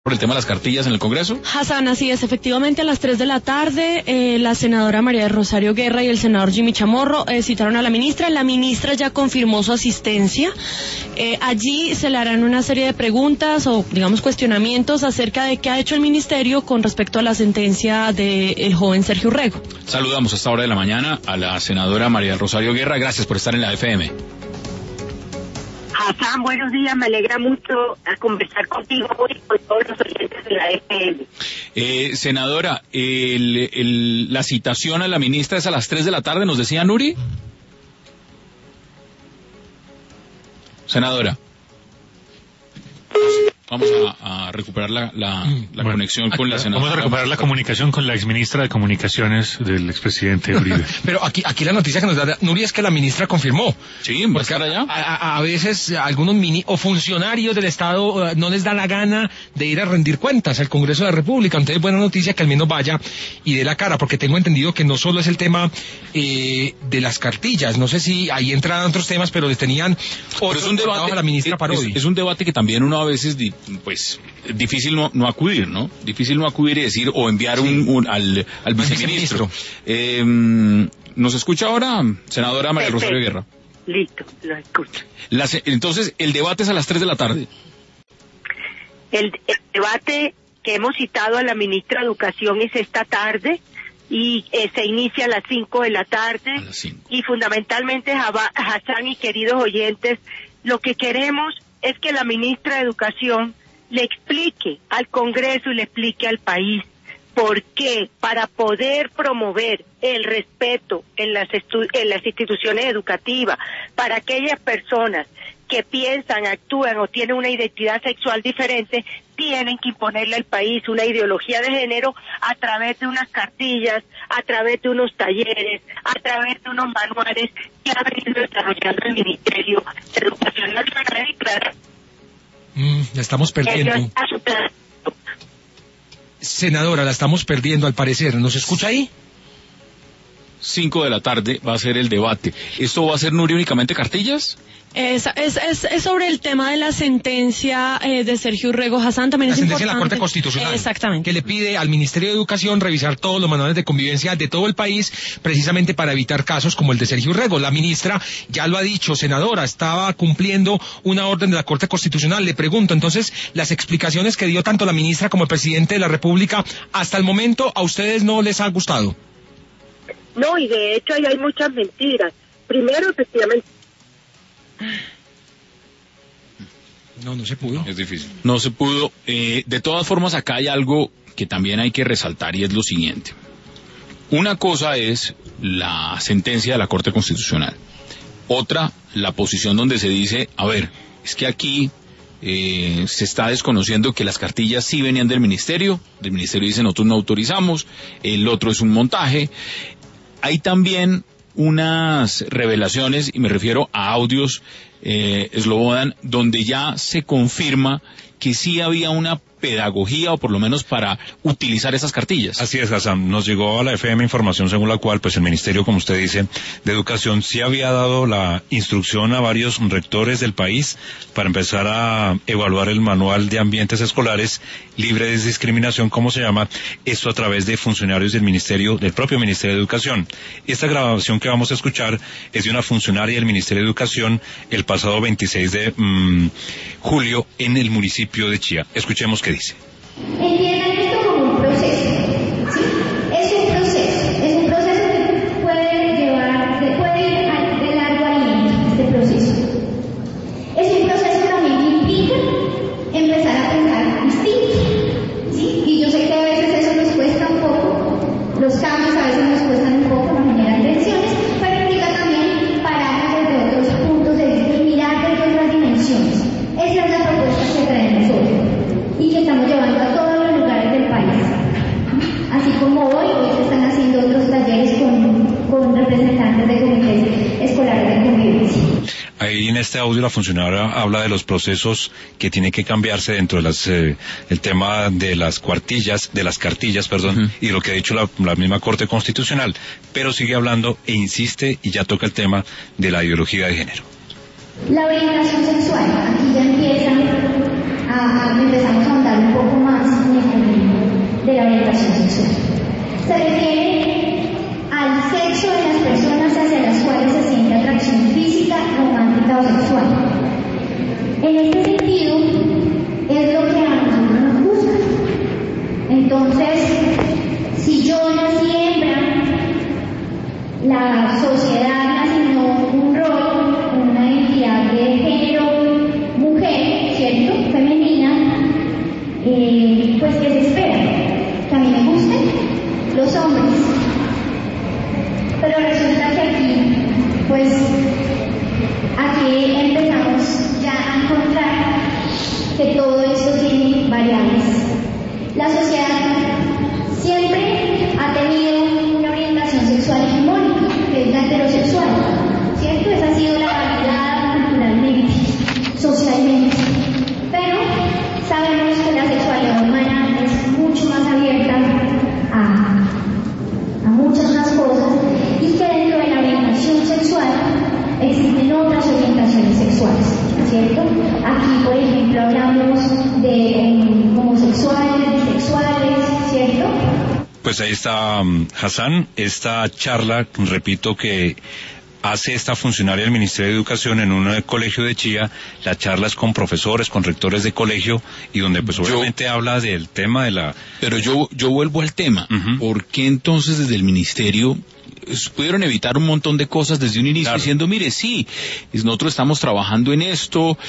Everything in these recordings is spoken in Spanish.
por el tema de las cartillas en el Congreso? Hassan, así es, efectivamente a las 3 de la tarde la senadora María del Rosario Guerra y el senador Jimmy Chamorro citaron a la ministra ya confirmó su asistencia. Allí se le harán una serie de preguntas o digamos cuestionamientos acerca de qué ha hecho el ministerio con respecto a la sentencia del joven Sergio Urrego. Saludamos a esta hora de la mañana a la senadora María del Rosario Guerra, gracias por estar en la FM. Hassan, buenos días, me alegra mucho conversar contigo hoy y con todos los oyentes de la FM. Senadora, la citación a la ministra es a las 3 de la tarde, nos decía Nuri. Senadora. Vamos a recuperar la conexión con la senadora. Vamos a recuperar la comunicación con la exministra de Comunicaciones del expresidente Uribe. Pero aquí la noticia que nos da Nuri es que la ministra confirmó. Sí, ¿va a estar allá? A veces algunos funcionarios del Estado no les da la gana de ir a rendir cuentas al Congreso de la República. Entonces, buena noticia que al menos vaya y dé la cara, porque tengo entendido que no solo es el tema de las cartillas. No sé si ahí entran otros temas, pero les tenían otro debate a la ministra Parodi. Es un debate que también uno a veces pues difícil no acudir, ¿no? Difícil no acudir y decir o enviar al viceministro. ¿Nos escucha ahora, senadora María Rosario Guerra? Listo, lo escucho. Entonces, el debate es a las 3 de la tarde. El debate que hemos citado a la ministra de Educación es esta tarde y se inicia a las 5 de la tarde. A las 5. Y fundamentalmente, Hassan y queridos oyentes, lo que queremos es que la ministra de Educación le explique al Congreso y le explique al país por qué, para poder promover el respeto en las instituciones educativas, para aquellas personas que piensan, actúan o tienen una identidad sexual diferente, tienen que imponerle al país una ideología de género a través de unas cartillas, a través de unos talleres, a través de unos manuales que ha venido desarrollando el Ministerio de Educación Nacional y Clara. La estamos perdiendo. Senadora, la estamos perdiendo al parecer. ¿Nos escucha ahí? 5 de la tarde va a ser el debate. ¿Esto va a ser, Nuri, únicamente cartillas? Es sobre el tema de la sentencia de Sergio Urrego. Hassan, también es importante. La sentencia de la Corte Constitucional. Exactamente. Que le pide al Ministerio de Educación revisar todos los manuales de convivencia de todo el país, precisamente para evitar casos como el de Sergio Urrego. La ministra ya lo ha dicho, senadora, estaba cumpliendo una orden de la Corte Constitucional. Le pregunto, entonces, las explicaciones que dio tanto la ministra como el presidente de la República, hasta el momento, ¿a ustedes no les ha gustado? No, y de hecho ahí hay muchas mentiras. Primero, efectivamente, no se pudo. Es difícil. No se pudo. De todas formas, acá hay algo que también hay que resaltar y es lo siguiente. Una cosa es la sentencia de la Corte Constitucional. Otra, la posición donde se dice, a ver, es que aquí se está desconociendo que las cartillas sí venían del ministerio dice nosotros no autorizamos, el otro es un montaje. Hay también unas revelaciones, y me refiero a audios, Slobodan, donde ya se confirma que sí había una pedagogía, o por lo menos para utilizar esas cartillas. Así es, Hassan. Nos llegó a la FM información según la cual, pues el Ministerio, como usted dice, de Educación sí había dado la instrucción a varios rectores del país para empezar a evaluar el manual de ambientes escolares libre de discriminación, como se llama, esto a través de funcionarios del propio Ministerio de Educación. Esta grabación que vamos a escuchar es de una funcionaria del Ministerio de Educación el pasado 26 de julio en el municipio de Chía. Escuchemos qué dice. Entiendan esto como un proceso, ¿sí? Es un proceso que puede ir de largo aliento, este proceso. Es un proceso también que implica empezar a pensar distinto, ¿sí? Y yo sé que a veces eso nos cuesta un poco, los cambios a veces nos cuestan un poco, nos generan tensiones, pero implica también parar desde otros puntos de vista y mirar desde otras dimensiones. Esa es la propuesta que traemos hoy y que estamos llevando a todos los lugares del país. Así como hoy se están haciendo otros talleres con representantes de comités escolares de convivencia. Ahí en este audio la funcionaria habla de los procesos que tienen que cambiarse dentro de el tema de las cartillas, y lo que ha dicho la misma Corte Constitucional, pero sigue hablando e insiste y ya toca el tema de la ideología de género. La orientación sexual, aquí ya empezamos a ahondar un poco más. pues que se espera, que a mí me gusten los hombres. Pero resulta que aquí empezamos ya a encontrar que todo esto tiene variables. La sociedad siempre ha tenido una orientación sexual hegemónica, que es la heterosexual, ¿cierto? Esa ha sido la validada culturalmente, socialmente. Pero sabemos que la sexualidad humana es mucho más abierta a muchas más cosas y que dentro de la orientación sexual existen otras orientaciones sexuales, ¿cierto? Aquí, por ejemplo, hablamos de homosexuales, bisexuales, ¿cierto? Pues ahí está Hassan, esta charla, repito, que hace esta funcionaria del Ministerio de Educación en un colegio de Chía. La charla es con profesores, con rectores de colegio, y donde pues obviamente habla del tema de la... Pero yo vuelvo al tema. ¿Por qué entonces desde el Ministerio pudieron evitar un montón de cosas desde un inicio, claro, diciendo, mire, sí, nosotros estamos trabajando en esto,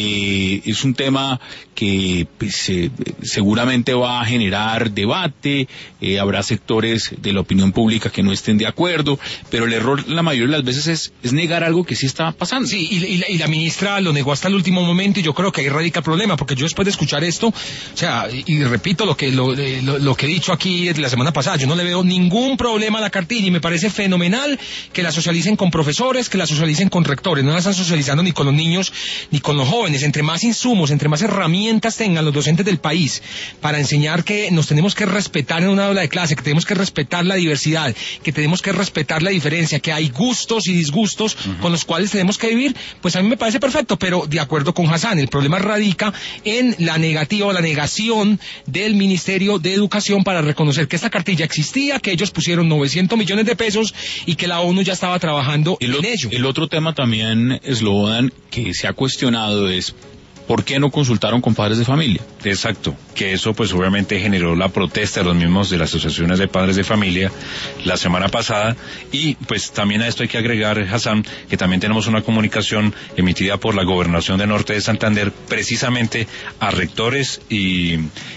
es un tema que pues, seguramente va a generar debate, habrá sectores de la opinión pública que no estén de acuerdo, pero el error la mayoría de las veces es negar algo que sí está pasando. Sí, y la ministra lo negó hasta el último momento, y yo creo que ahí radica el problema, porque yo después de escuchar esto, o sea, y repito lo que he dicho aquí la semana pasada, yo no le veo ningún problema a la cartilla, y me parece fenomenal que la socialicen con profesores, que la socialicen con rectores, no la están socializando ni con los niños ni con los jóvenes. Entre más insumos, entre más herramientas tengan los docentes del país para enseñar que nos tenemos que respetar en una aula de clase, que tenemos que respetar la diversidad, que tenemos que respetar la diferencia, que hay gustos y disgustos con los cuales tenemos que vivir, pues a mí me parece perfecto. Pero de acuerdo con Hassan, el problema radica en la negativa o la negación del Ministerio de Educación para reconocer que esta cartilla existía, que ellos pusieron 900 millones de pesos y que la ONU ya estaba trabajando en ello. El otro tema también, Slobodan, que se ha cuestionado es ¿por qué no consultaron con padres de familia? Exacto, que eso pues obviamente generó la protesta de los mismos de las asociaciones de padres de familia la semana pasada. Y pues también a esto hay que agregar, Hassan, que también tenemos una comunicación emitida por la Gobernación de Norte de Santander precisamente a rectores y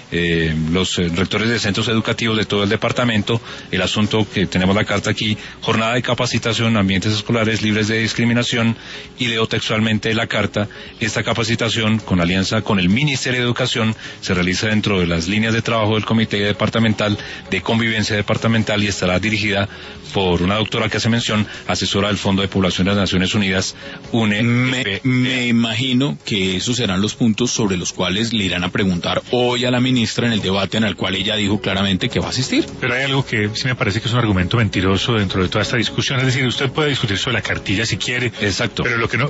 los rectores de centros educativos de todo el departamento. El asunto que tenemos la carta aquí: jornada de capacitación, ambientes escolares libres de discriminación. Y leo textualmente la carta: esta capacitación, con alianza con el Ministerio de Educación, se realiza dentro de las líneas de trabajo del Comité Departamental de Convivencia Departamental y estará dirigida por una doctora que hace mención, asesora del Fondo de Población de las Naciones Unidas, UNE. Me imagino que esos serán los puntos sobre los cuales le irán a preguntar hoy a la ministra en el debate en el cual ella dijo claramente que va a asistir. Pero hay algo que sí me parece que es un argumento mentiroso dentro de toda esta discusión. Es decir, usted puede discutir sobre la cartilla si quiere. Exacto. Pero lo que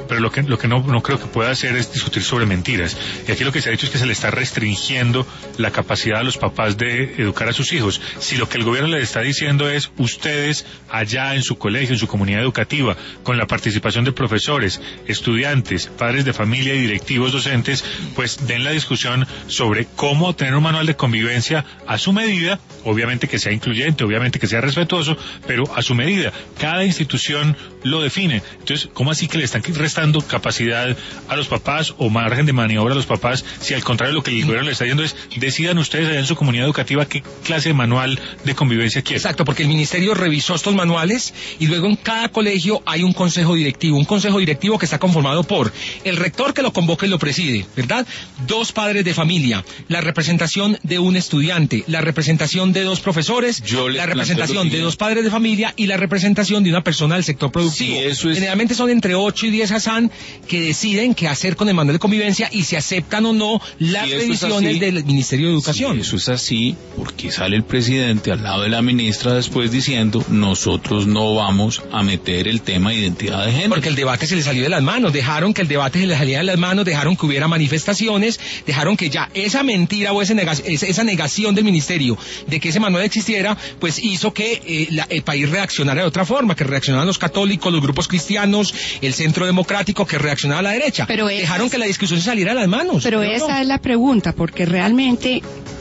no creo que pueda hacer es discutir sobre mentiras. Y aquí lo que se ha dicho es que se le está restringiendo la capacidad a los papás de educar a sus hijos. Si lo que el gobierno les está diciendo es: ustedes allá en su colegio, en su comunidad educativa, con la participación de profesores, estudiantes, padres de familia y directivos docentes, pues den la discusión sobre cómo tener un manual de convivencia a su medida, obviamente que sea incluyente, obviamente que sea respetuoso, pero a su medida. Cada institución lo define. Entonces, ¿cómo así que le están restando capacidad a los papás o margen de maniobra a los papás, si al contrario lo que el gobierno le está diciendo es: decidan ustedes allá en su comunidad educativa qué clase de manual de convivencia quieren? Exacto, porque el ministerio revisó estos manuales y luego en cada colegio hay un consejo directivo que está conformado por el rector, que lo convoca y lo preside, ¿verdad? 2 padres de familia, la representación de un estudiante, la representación de 2 profesores, la representación de 2 padres de familia y la representación de una persona del sector productivo. Sí, eso es... Generalmente son entre 8 y 10, Hassan, que deciden qué hacer con el manual de convivencia y si aceptan o no las revisiones del Ministerio de Educación. Sí, eso es así porque sale el presidente al lado de la ministra después diciendo: nosotros no vamos a meter el tema de identidad de género. Porque el debate se le salió de las manos, dejaron que el debate se le saliera de las manos, dejaron que hubiera manifestaciones, dejaron que ya esa mentira o esa negación del ministerio de que ese manual existiera, pues hizo que el país reaccionara de otra forma, que reaccionaran los católicos, los grupos cristianos, el centro democrático, que reaccionara a la derecha. Pero dejaron que la discusión se saliera de las manos. Pero esa es la pregunta, porque realmente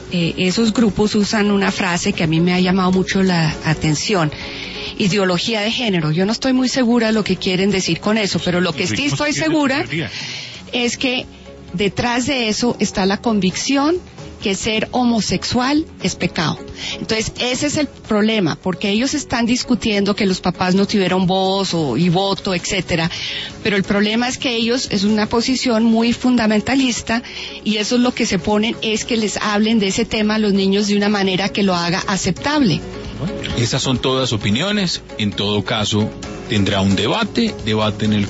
esos grupos usan una frase que a mí me ha llamado mucho la atención: ideología de género. Yo no estoy muy segura de lo que quieren decir con eso, pero lo que sí estoy segura es que detrás de eso está la convicción que ser homosexual es pecado. Entonces, ese es el problema, porque ellos están discutiendo que los papás no tuvieron voz y voto, etcétera, pero el problema es que ellos es una posición muy fundamentalista y eso es lo que se ponen, es que les hablen de ese tema a los niños de una manera que lo haga aceptable. Esas son todas opiniones. En todo caso, tendrá un debate en el